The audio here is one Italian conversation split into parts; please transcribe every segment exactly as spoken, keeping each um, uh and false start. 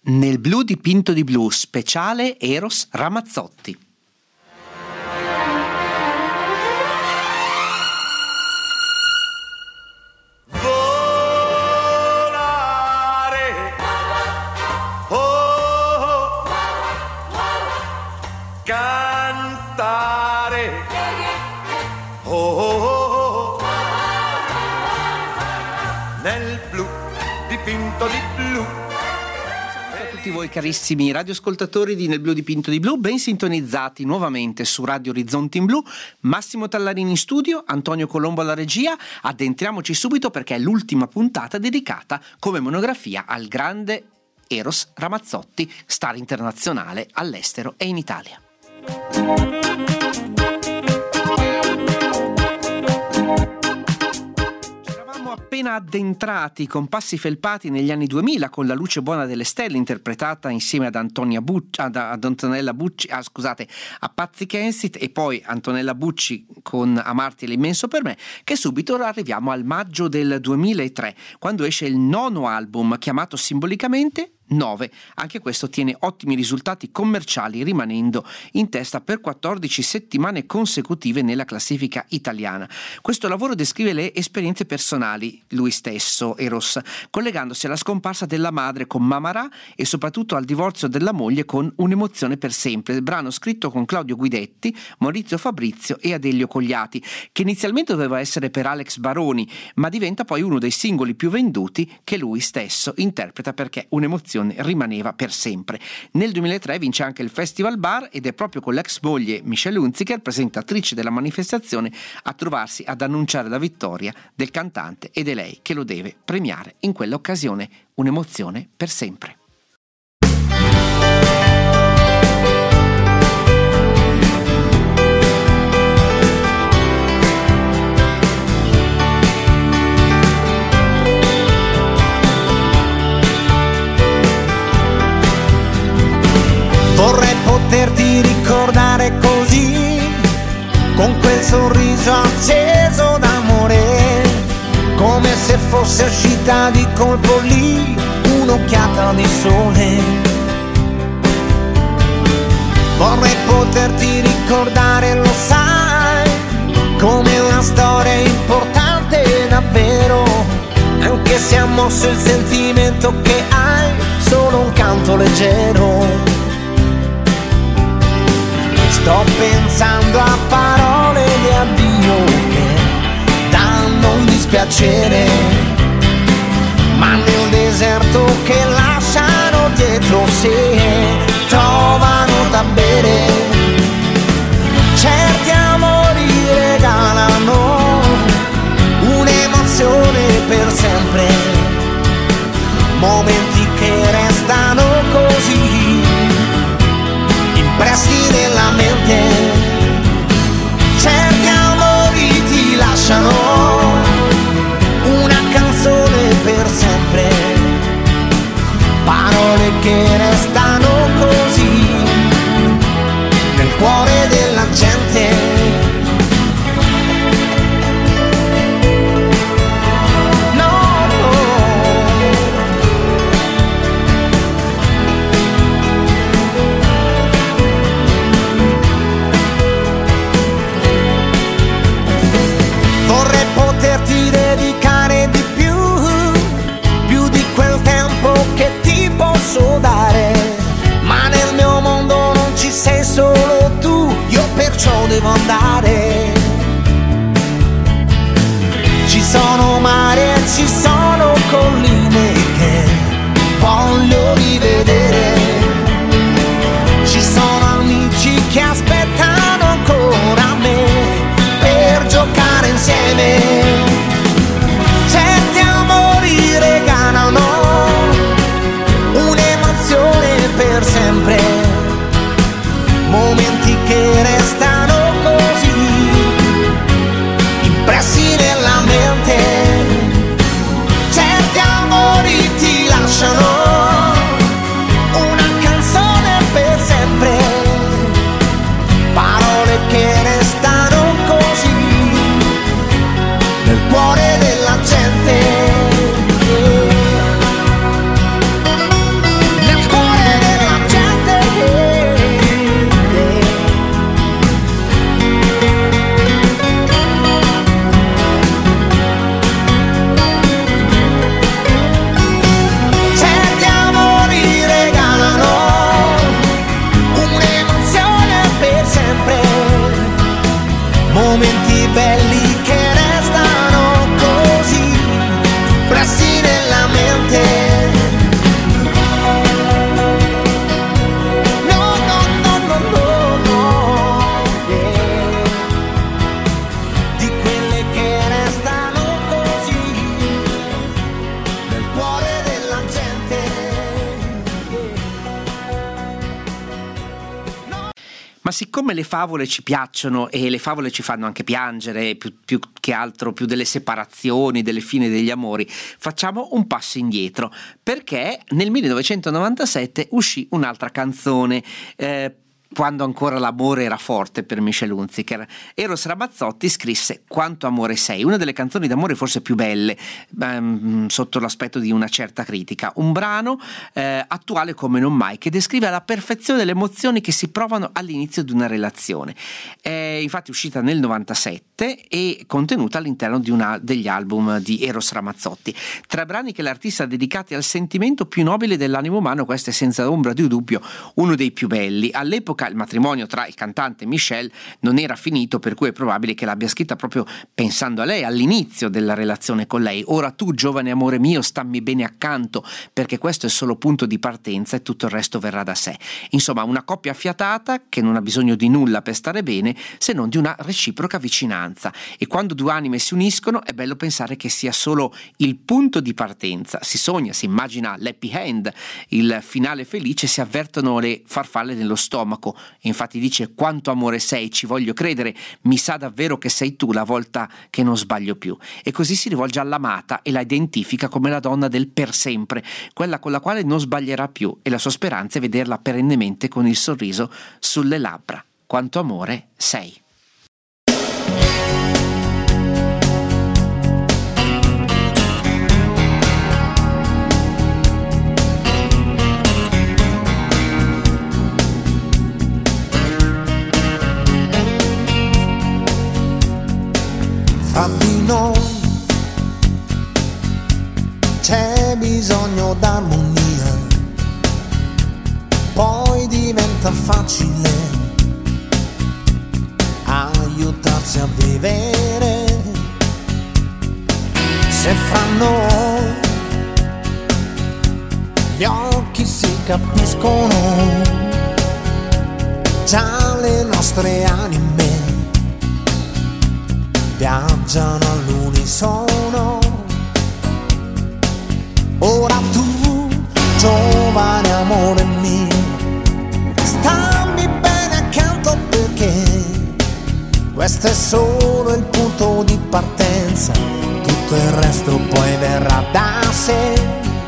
Nel blu dipinto di blu, speciale Eros Ramazzotti. Dipinto di blu. Ciao a tutti voi carissimi radioascoltatori di Nel blu dipinto di blu, ben sintonizzati nuovamente su Radio Orizzonti in Blu. Massimo Tallarini in studio, Antonio Colombo alla regia. Addentriamoci subito perché è l'ultima puntata dedicata come monografia al grande Eros Ramazzotti, star internazionale all'estero e in Italia. Appena addentrati con passi felpati negli anni duemila con La luce buona delle stelle, interpretata insieme ad Antonia Bucci, ad, ad Antonella Bucci, ah, scusate, a Pazzi Kensit, e poi Antonella Bucci con Amarti è l'immenso per me, che subito arriviamo al maggio del duemilatré, quando esce il nono album chiamato simbolicamente nove. Anche questo ottiene ottimi risultati commerciali, rimanendo in testa per quattordici settimane consecutive nella classifica italiana. Questo lavoro descrive le esperienze personali, lui stesso, Eros, collegandosi alla scomparsa della madre con Mamarà e soprattutto al divorzio della moglie con Un'emozione per sempre, brano scritto con Claudio Guidetti, Maurizio Fabrizio e Adelio Cogliati, che inizialmente doveva essere per Alex Baroni, ma diventa poi uno dei singoli più venduti che lui stesso interpreta, perché Un'emozione rimaneva per sempre. Nel duemilatré vince anche il Festival Bar ed è proprio con l'ex moglie Michelle Hunziker, presentatrice della manifestazione, a trovarsi ad annunciare la vittoria del cantante, ed è lei che lo deve premiare in quell'occasione. Un'emozione per sempre. Vorrei poterti ricordare così, con quel sorriso acceso d'amore, come se fosse uscita di colpo lì un'occhiata di sole. Vorrei poterti ricordare, lo sai, come una storia importante davvero, anche se ha mosso il sentimento che hai, solo un canto leggero. Sto pensando a parole di addio che danno un dispiacere, ma nel deserto che lasciano dietro sé trovano da bere. Certi amori regalano un'emozione per sempre, momenti che restano così impressi nella mente. Certi amori ti lasciano una canzone per sempre, parole che restano così nel cuore della gente. Poterti dedicare di più, più di quel tempo che ti posso dare, ma nel mio mondo non ci sei solo tu, io perciò devo andare. Ci sono mari e ci sono colline che voglio rivedere, ci sono amici che aspettano ancora me per giocare insieme. Certi amori regalano un'emozione per sempre, momenti che restano così impressi nella mente. Ma siccome le favole ci piacciono e le favole ci fanno anche piangere, più, più che altro più delle separazioni, delle fine degli amori, facciamo un passo indietro, perché nel millenovecentonovantasette uscì un'altra canzone, eh, quando ancora l'amore era forte per Michel Hunziker. Eros Ramazzotti scrisse Quanto amore sei, una delle canzoni d'amore forse più belle, ehm, sotto l'aspetto di una certa critica, un brano eh, attuale come non mai, che descrive alla perfezione le emozioni che si provano all'inizio di una relazione. È infatti uscita nel novantasette e contenuta all'interno di una degli album di Eros Ramazzotti. Tra brani che l'artista ha dedicati al sentimento più nobile dell'animo umano, questo è senza ombra di dubbio uno dei più belli. All'epoca il matrimonio tra il cantante e Michel non era finito, per cui è probabile che l'abbia scritta proprio pensando a lei, all'inizio della relazione con lei. Ora tu, giovane amore mio, stammi bene accanto, perché questo è solo punto di partenza e tutto il resto verrà da sé. Insomma, una coppia affiatata che non ha bisogno di nulla per stare bene, se non di una reciproca vicinanza. E quando due anime si uniscono è bello pensare che sia solo il punto di partenza. Si sogna, si immagina l'happy end, il finale felice, si avvertono le farfalle nello stomaco. Infatti dice quanto amore sei, ci voglio credere, mi sa davvero che sei tu la volta che non sbaglio più. E così si rivolge all'amata e la identifica come la donna del per sempre, quella con la quale non sbaglierà più, e la sua speranza è vederla perennemente con il sorriso sulle labbra. Quanto amore sei. Fra di noi c'è bisogno d'armonia, poi diventa facile aiutarsi a vivere. Se fra noi gli occhi si capiscono, già le nostre anime viaggiano all'unisono. Ora tu, giovane amore mio, stammi bene accanto, perché questo è solo il punto di partenza, tutto il resto poi verrà da sé.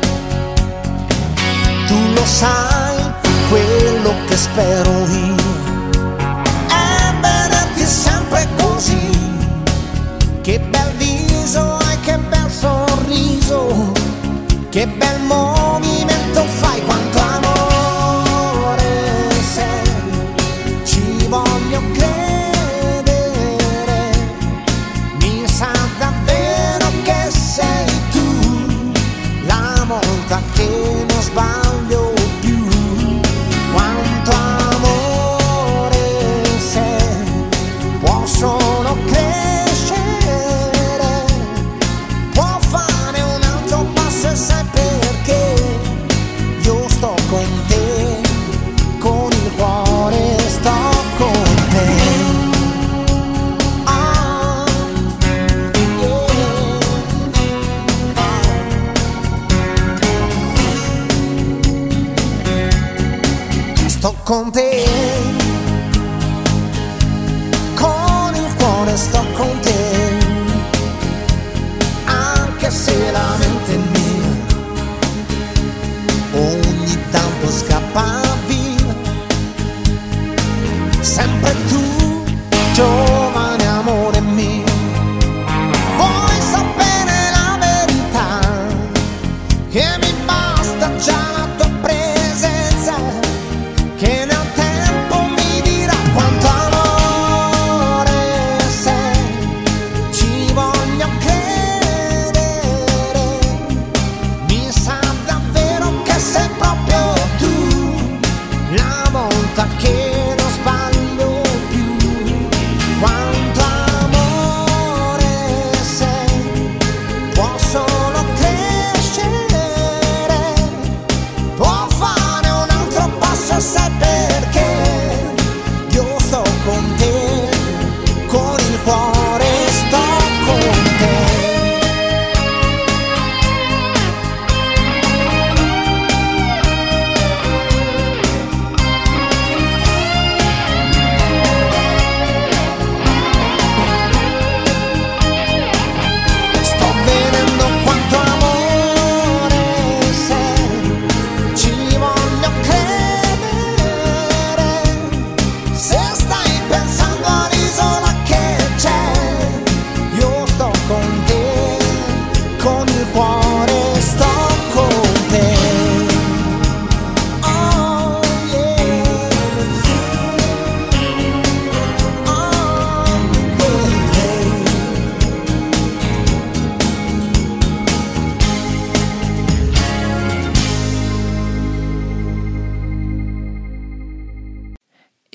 Tu lo sai, quello che spero io è vederti sempre così. Che bel viso e che bel sorriso, che bel movimento fai, quanto amore sei, ci voglio credere, mi sa davvero che sei tu, la volta che non sbaglio più. Quanto amore sei, può solo credere, sai perché io sto con te, con il cuore sto con te. Ah, yeah. Ah. Sto con te, con il cuore sto con te, anche se la mente è mia ogni tanto scappa via. Sempre tu, giovane amore mio, vuoi sapere la verità, che mi basta già la tua presenza, che nel tempo mi dirà quanto amore sei, ci voglio credere, mi sa davvero che sei proprio tu, la volta che non sbaglio più. Quando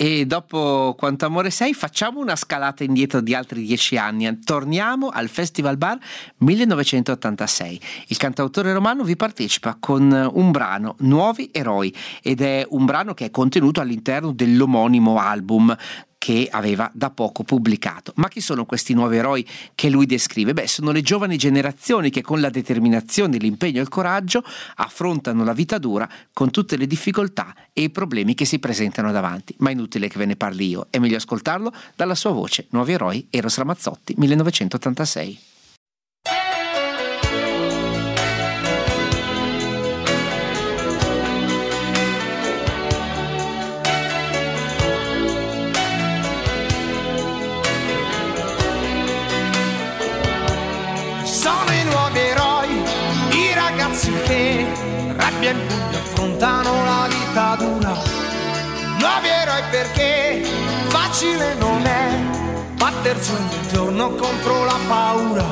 E dopo Quanto amore sei facciamo una scalata indietro di altri dieci anni, torniamo al Festival Bar millenovecentottantasei. Il cantautore romano vi partecipa con un brano, Nuovi eroi, ed è un brano che è contenuto all'interno dell'omonimo album che aveva da poco pubblicato. Ma chi sono questi nuovi eroi che lui descrive? Beh, sono le giovani generazioni che con la determinazione, l'impegno e il coraggio affrontano la vita dura con tutte le difficoltà e i problemi che si presentano davanti. Ma è inutile che ve ne parli io, è meglio ascoltarlo dalla sua voce. Nuovi eroi, Eros Ramazzotti, millenovecentottantasei. Che rabbia in pugno affrontano la vita dura. Nuovi eroi perché facile non è battersi ogni giorno contro la paura.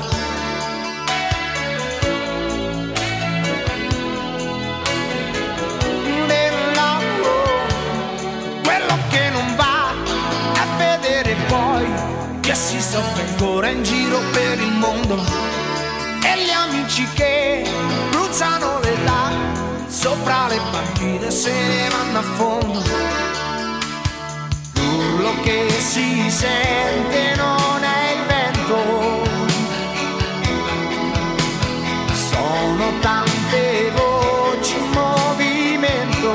Del lavoro, quello che non va è vedere poi che si soffre ancora in giro per il mondo. E gli amici che bruciano l'età sopra le panchine se ne vanno a fondo. L'urlo che si sente non è il vento, sono tante voci in movimento.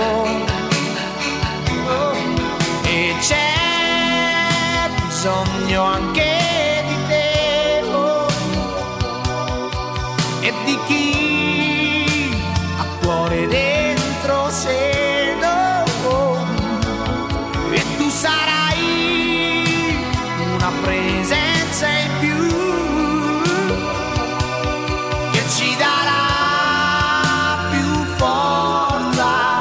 Oh, e c'è bisogno anche di te, oh, e di chi ha cuore dentro sé, no, e tu sarai una presenza in più che ci darà più forza.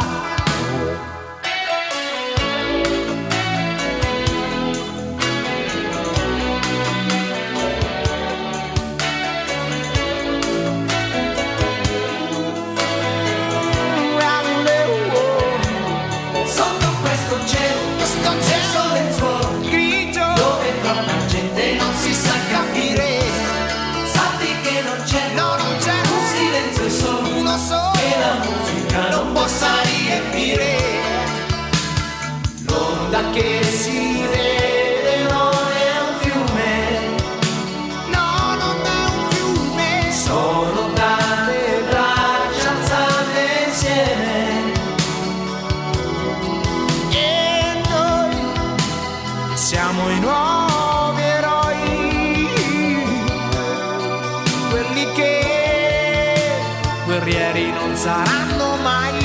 Possa riempire l'onda che si vede, non è un fiume, no, non è un fiume, sono tante braccia alzate insieme. E noi siamo i nuovi eroi, quelli che guerrieri non saranno mai.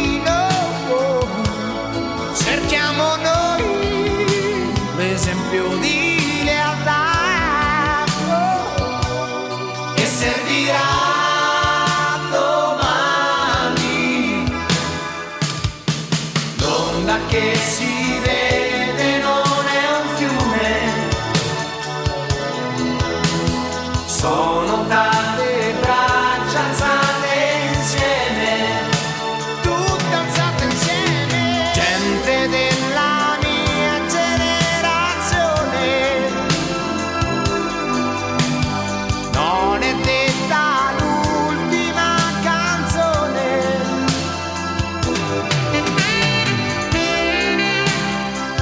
Cerchiamo noi l'esempio di lealtà, oh, che servirà domani. L'onda che si vede non è un fiume, sono tante braccia alzate insieme. Della mia generazione non è detta l'ultima canzone.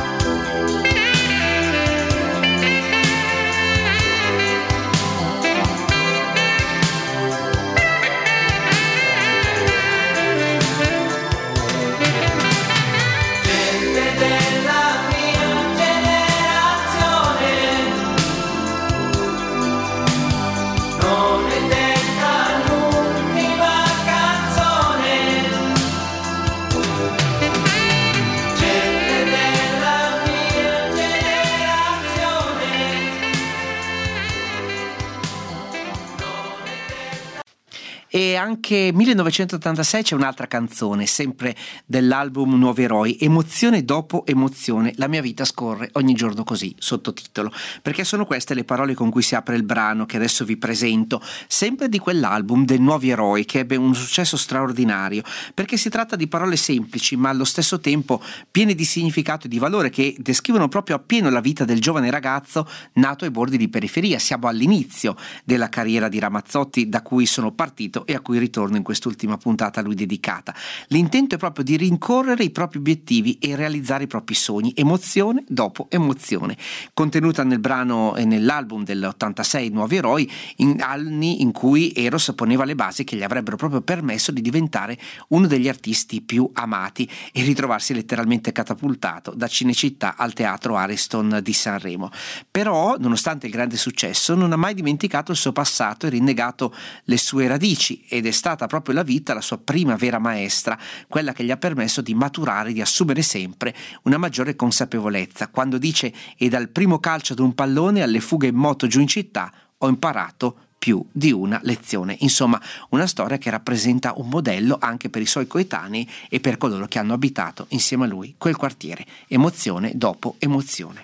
anche millenovecentottantasei c'è un'altra canzone, sempre dell'album Nuovi Eroi, Emozione dopo emozione, la mia vita scorre ogni giorno così, sottotitolo, perché sono queste le parole con cui si apre il brano che adesso vi presento, sempre di quell'album dei Nuovi Eroi che ebbe un successo straordinario, perché si tratta di parole semplici ma allo stesso tempo piene di significato e di valore, che descrivono proprio appieno la vita del giovane ragazzo nato ai bordi di periferia. Siamo all'inizio della carriera di Ramazzotti, da cui sono partito e a cui ritorno in quest'ultima puntata a lui dedicata. L'intento è proprio di rincorrere i propri obiettivi e realizzare i propri sogni, emozione dopo emozione, contenuta nel brano e nell'album dell'ottantasei Nuovi Eroi, in anni in cui Eros poneva le basi che gli avrebbero proprio permesso di diventare uno degli artisti più amati e ritrovarsi letteralmente catapultato da Cinecittà al Teatro Ariston di Sanremo. Però, nonostante il grande successo, non ha mai dimenticato il suo passato e rinnegato le sue radici, ed è stata proprio la vita la sua prima vera maestra, quella che gli ha permesso di maturare, di assumere sempre una maggiore consapevolezza. Quando dice: e dal primo calcio ad un pallone alle fughe in moto giù in città ho imparato più di una lezione. Insomma, una storia che rappresenta un modello anche per i suoi coetanei e per coloro che hanno abitato insieme a lui quel quartiere. Emozione dopo emozione.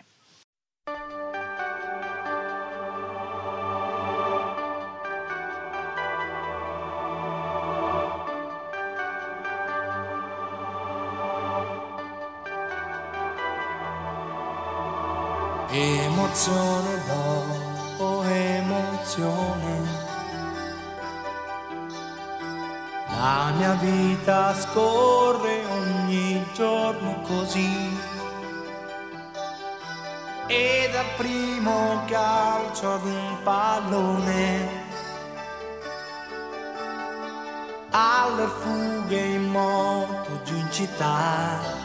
Emozione dopo emozione, la mia vita scorre ogni giorno così, e dal primo calcio ad un pallone alle fughe in moto giù in città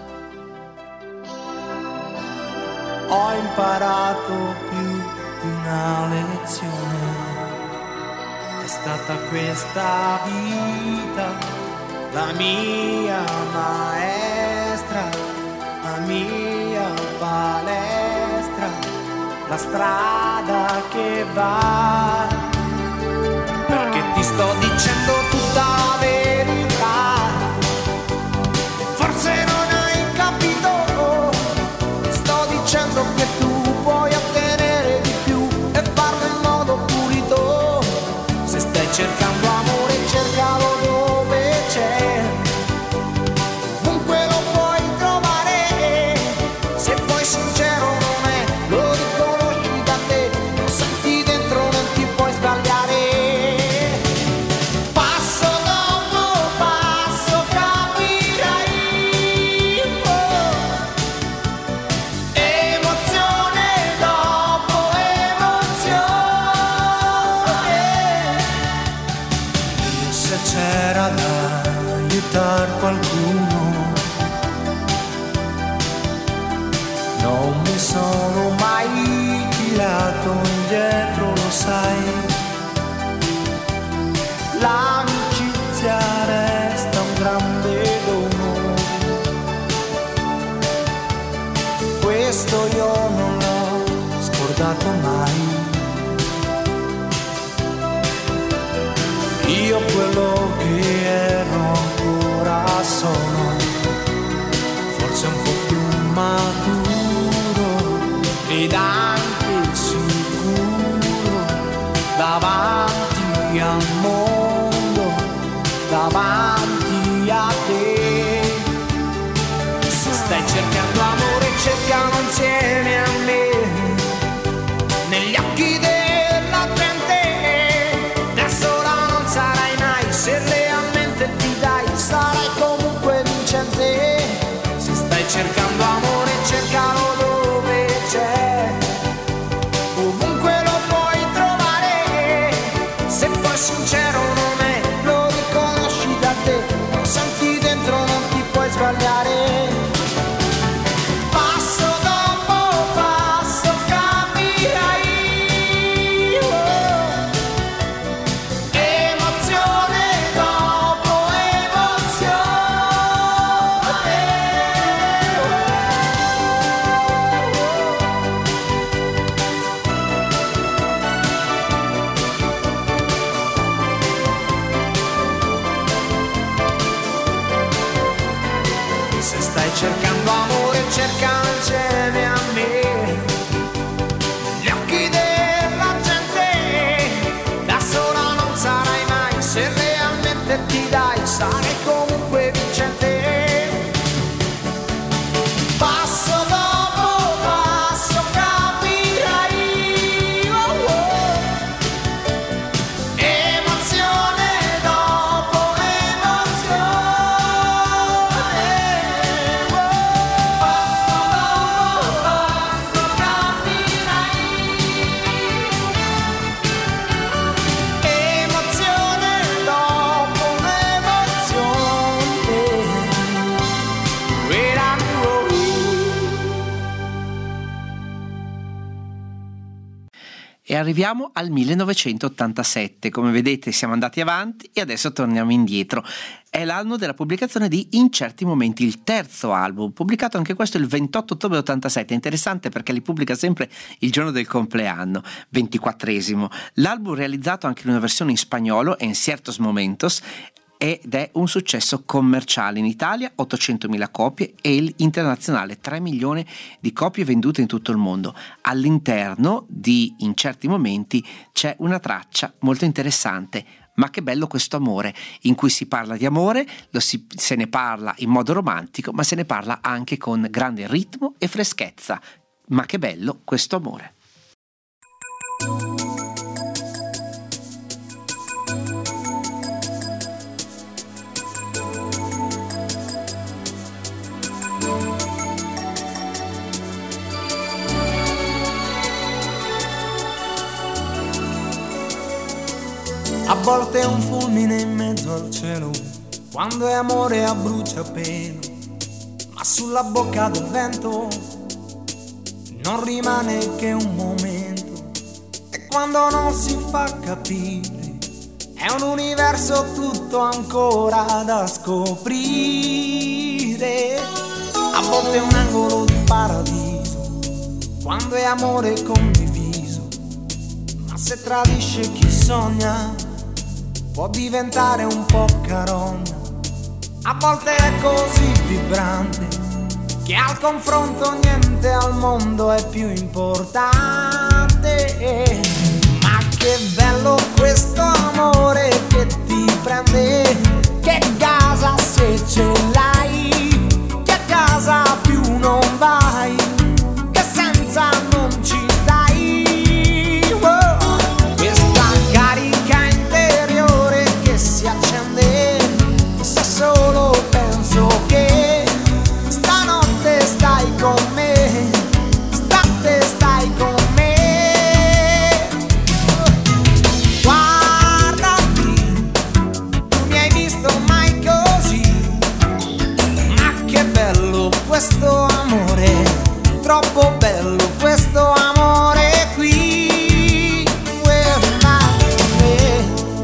ho imparato più di una lezione. È stata questa vita la mia maestra, la mia palestra, la strada che va. Perché ti sto dicendo tutta la verità, forse non hai capito. Dicendo che tu puoi ottenere di più e farlo in modo pulito. Se stai cercando amore, cercalo dove c'è, ovunque lo puoi trovare. Se poi sincero non è, lo riconosci da te, lo senti dentro, non ti puoi sbagliare. Passo dopo passo capirai. C'era da aiutare qualcuno, non mi sono mai tirato indietro, lo sai. L'amicizia resta un grande dono, questo io non l'ho scordato mai. Io quello che ero ancora sono, forse un po' più maturo ed anche sicuro davanti al mondo, davanti a te. Se stai cercando amore, cerchiamo insieme a me, negli occhi della gente. Se le a me Se stai cercando amore, cerca insieme a me gli occhi della gente. Da sola non sarai mai, se realmente ti dai, sarai comunque vincente. Passo dopo passo capirai, oh oh. Emozione dopo emozione, oh. Passo dopo passo capirai, emozione dopo emozione, wait on the road. E arriviamo al millenovecentottantasette. Come vedete siamo andati avanti e adesso torniamo indietro. È l'anno della pubblicazione di In certi momenti, il terzo album, pubblicato anche questo il ventotto ottobre ottantasette. È interessante perché li pubblica sempre il giorno del compleanno, ventiquattresimo. L'album realizzato anche in una versione in spagnolo, En ciertos momentos, ed è un successo commerciale in Italia, ottocentomila copie, e il internazionale tre milioni di copie vendute in tutto il mondo. All'interno di In certi momenti c'è una traccia molto interessante, Ma che bello questo amore, in cui si parla di amore, lo si, se ne parla in modo romantico, ma se ne parla anche con grande ritmo e freschezza. Ma che bello questo amore. A volte è un fulmine in mezzo al cielo, quando è amore a bruciapelo, ma sulla bocca del vento non rimane che un momento. E quando non si fa capire, è un universo tutto ancora da scoprire. A volte è un angolo di paradiso, quando è amore condiviso, ma se tradisce chi sogna può diventare un po' carogna. A volte è così vibrante che al confronto niente al mondo è più importante. Ma che bello questo amore che ti prende, che casa se ce l'hai, che a casa più non vai, che senza non ci stai. Oh, questa carica interiore che si accende se solo penso che stanotte stai con me, state stai con me. Guardati, tu mi hai visto mai così? Ma che bello questo amore, troppo bello questo amore qui. Guarda me.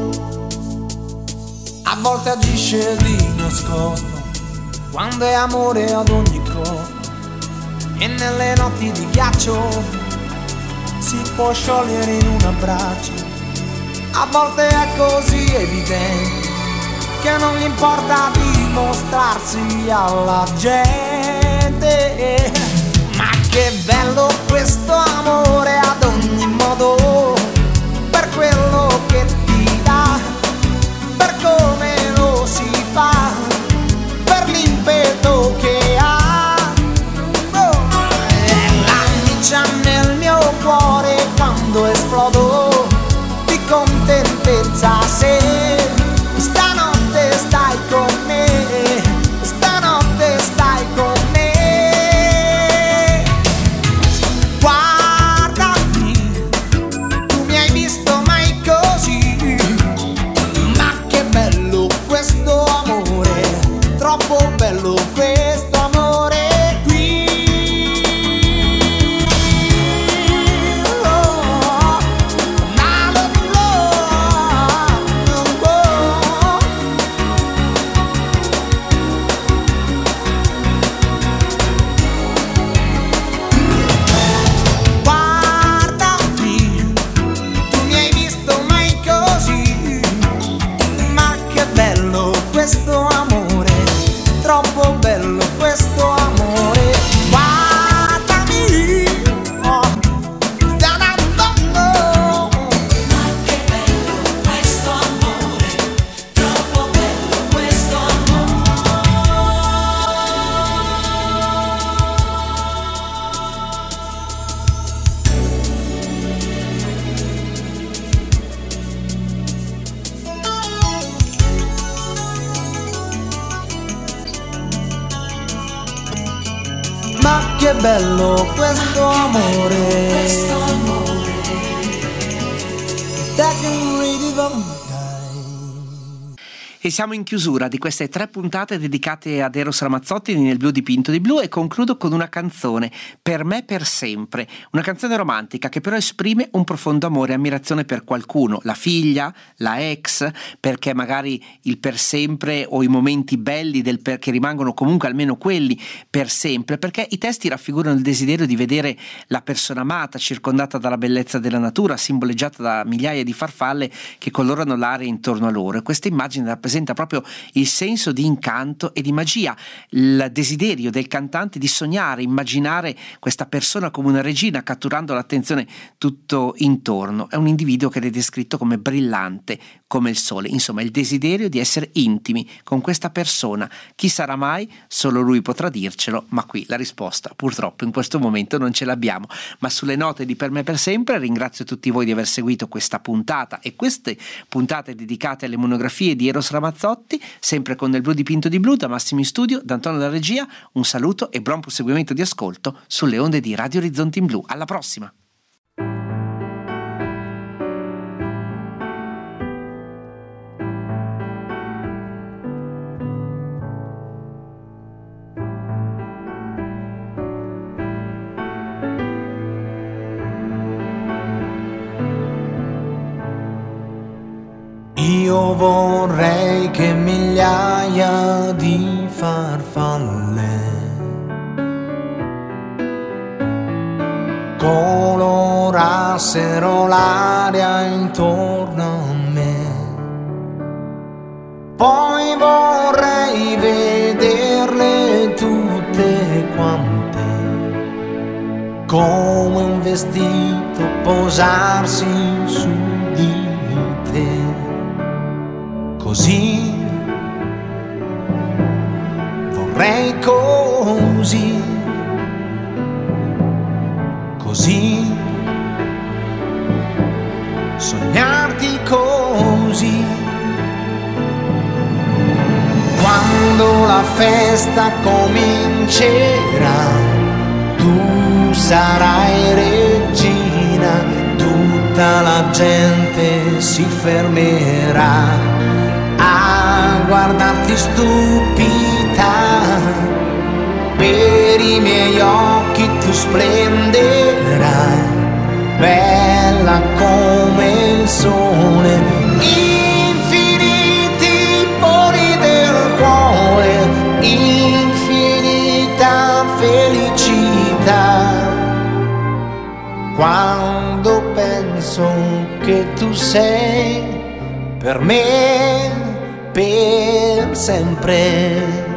A volte agisce di nascosto, quando è amore ad ogni costo, e nelle notti di ghiaccio si può sciogliere in un abbraccio. A volte è così evidente che non gli importa dimostrarsi alla gente. Ma che bello questo amore ad ogni modo, per quello che ti dà, per come lo si fa, per l'impeto che ha. Oh, è l'annica nel mio cuore quando esplodo di contentezza se stanotte stai con me, stanotte stai con me. Guarda, bello, bello questo amore. Guardami, oh, da da da da. Ma che bello questo amore, troppo bello questo amore. Ma che bello questo amore. Questo amore. That can really go. E siamo in chiusura di queste tre puntate dedicate ad Eros Ramazzotti nel blu dipinto di blu, e concludo con una canzone, Per me per sempre, una canzone romantica che però esprime un profondo amore e ammirazione per qualcuno, la figlia, la ex, perché magari il per sempre o i momenti belli del per, che rimangono comunque almeno quelli per sempre, perché i testi raffigurano il desiderio di vedere la persona amata circondata dalla bellezza della natura, simboleggiata da migliaia di farfalle che colorano l'aria intorno a loro, e questa immagine rappresenta proprio il senso di incanto e di magia, il desiderio del cantante di sognare, immaginare questa persona come una regina, catturando l'attenzione tutto intorno. È un individuo che è descritto come brillante come il sole, insomma il desiderio di essere intimi con questa persona. Chi sarà mai? Solo lui potrà dircelo, ma qui la risposta purtroppo in questo momento non ce l'abbiamo. Ma sulle note di Per me per sempre ringrazio tutti voi di aver seguito questa puntata e queste puntate dedicate alle monografie di Eros Ramazzotti, sempre con il blu dipinto di blu. Da Massimo in studio, da Antonio della regia, un saluto e buon proseguimento di ascolto sulle onde di Radio Orizzonti in Blu. Alla prossima! Io vorrei che migliaia di farfalle colorassero l'aria intorno a me. Poi vorrei vederle tutte quante, come un vestito posarsi su di te. Così, vorrei così, così, sognarti così. Quando la festa comincerà, tu sarai regina, tutta la gente si fermerà a guardarti stupita. Per i miei occhi tu splenderai, bella come il sole. Infiniti pori del cuore, infinita felicità. Quando penso che tu sei per me per sempre.